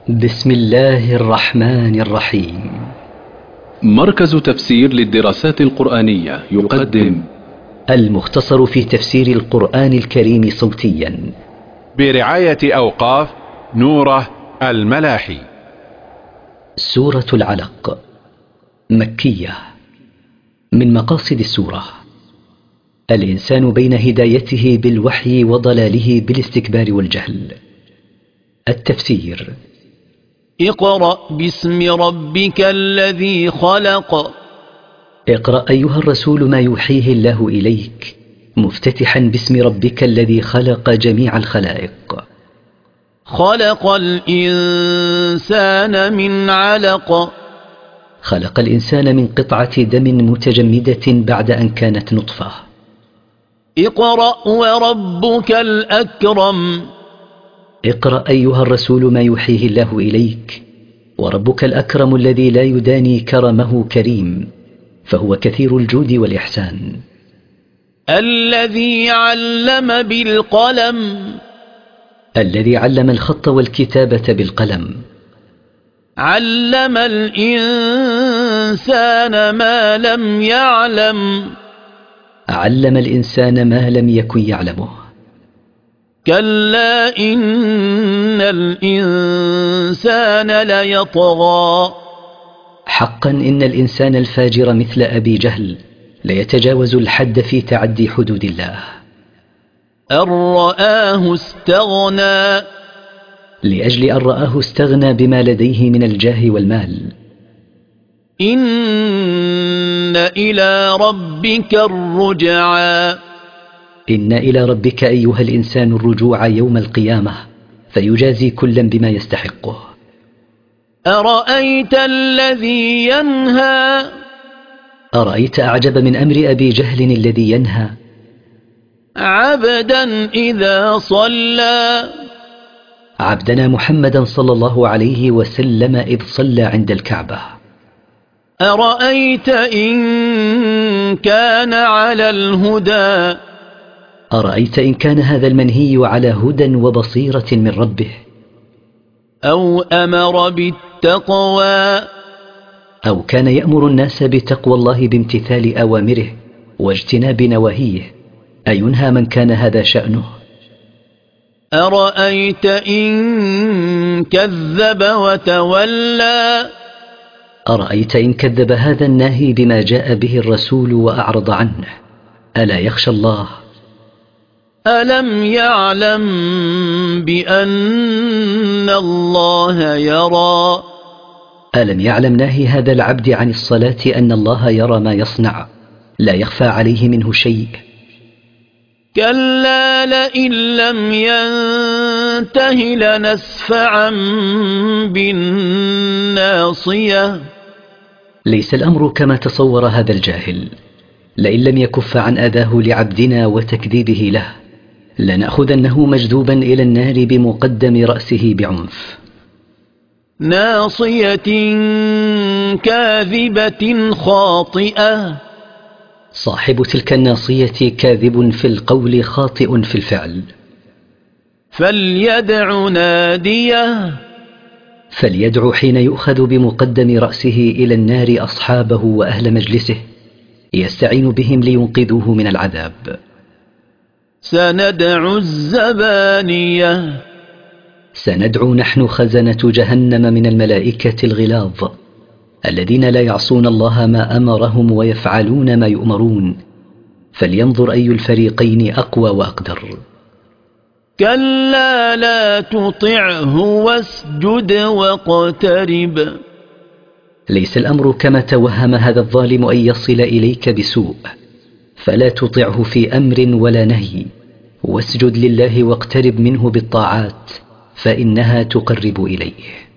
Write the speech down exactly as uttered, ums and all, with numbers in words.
بسم الله الرحمن الرحيم. مركز تفسير للدراسات القرآنية يقدم المختصر في تفسير القرآن الكريم صوتيا برعاية أوقاف نوره الملاحي. سورة العلق مكية. من مقاصد السورة الإنسان بين هدايته بالوحي وضلاله بالاستكبار والجهل. التفسير: اقرأ باسم ربك الذي خلق. اقرأ أيها الرسول ما يوحيه الله إليك مفتتحا باسم ربك الذي خلق جميع الخلائق. خلق الإنسان من علق. خلق الإنسان من قطعة دم متجمدة بعد أن كانت نطفة. اقرأ وربك الأكرم. اقرأ أيها الرسول ما يوحيه الله إليك، وربك الأكرم الذي لا يداني كرمه كريم، فهو كثير الجود والإحسان. الذي علم بالقلم. الذي علم الخط والكتابة بالقلم. علم الإنسان ما لم يعلم. علم الإنسان ما لم يكن يعلمه. كلا إن الإنسان ليطغى. حقا إن الإنسان الفاجر مثل أبي جهل ليتجاوز الحد في تعدي حدود الله. أن رآه استغنى. لأجل أن رآه استغنى بما لديه من الجاه والمال. إن إلى ربك الرجعى. إن إلى ربك أيها الإنسان الرجوع يوم القيامة، فيجازي كلا بما يستحقه. أرأيت الذي ينهى. أرأيت أعجب من أمر أبي جهل الذي ينهى عبدا إذا صلى. عبدنا محمدا صلى الله عليه وسلم إذ صلى عند الكعبة. أرأيت إن كان على الهدى. أرأيت إن كان هذا المنهي على هدى وبصيرة من ربه. أو أمر بالتقوى. أو كان يأمر الناس بتقوى الله بامتثال أوامره واجتناب نواهيه، أينهى من كان هذا شأنه. أرأيت إن كذب وتولى. أرأيت إن كذب هذا الناهي بما جاء به الرسول وأعرض عنه. ألا يخشى الله؟ ألم يعلم بأن الله يرى. ألم يعلم ناهي هذا العبد عن الصلاة أن الله يرى ما يصنع، لا يخفى عليه منه شيء. كلا لئن لم ينته لنسفعا بالناصية. ليس الأمر كما تصور هذا الجاهل. لئن لم يكف عن أذاه لعبدنا وتكذيبه له لنأخذنه مجذوبا إلى النار بمقدم رأسه بعنف. ناصية كاذبة خاطئة. صاحب تلك الناصية كاذب في القول خاطئ في الفعل. فليدع ناديه. فليدع حين يؤخذ بمقدم رأسه إلى النار أصحابه وأهل مجلسه يستعين بهم لينقذوه من العذاب. سندع الزبانية. سندعو نحن خزنة جهنم من الملائكة الغلاظ الذين لا يعصون الله ما أمرهم ويفعلون ما يؤمرون، فلينظر أي الفريقين أقوى وأقدر. كلا لا تطعه واسجد واقترب. ليس الأمر كما توهم هذا الظالم أن يصل إليك بسوء، فلا تطعه في أمر ولا نهي، واسجد لله واقترب منه بالطاعات فإنها تقرب إليه.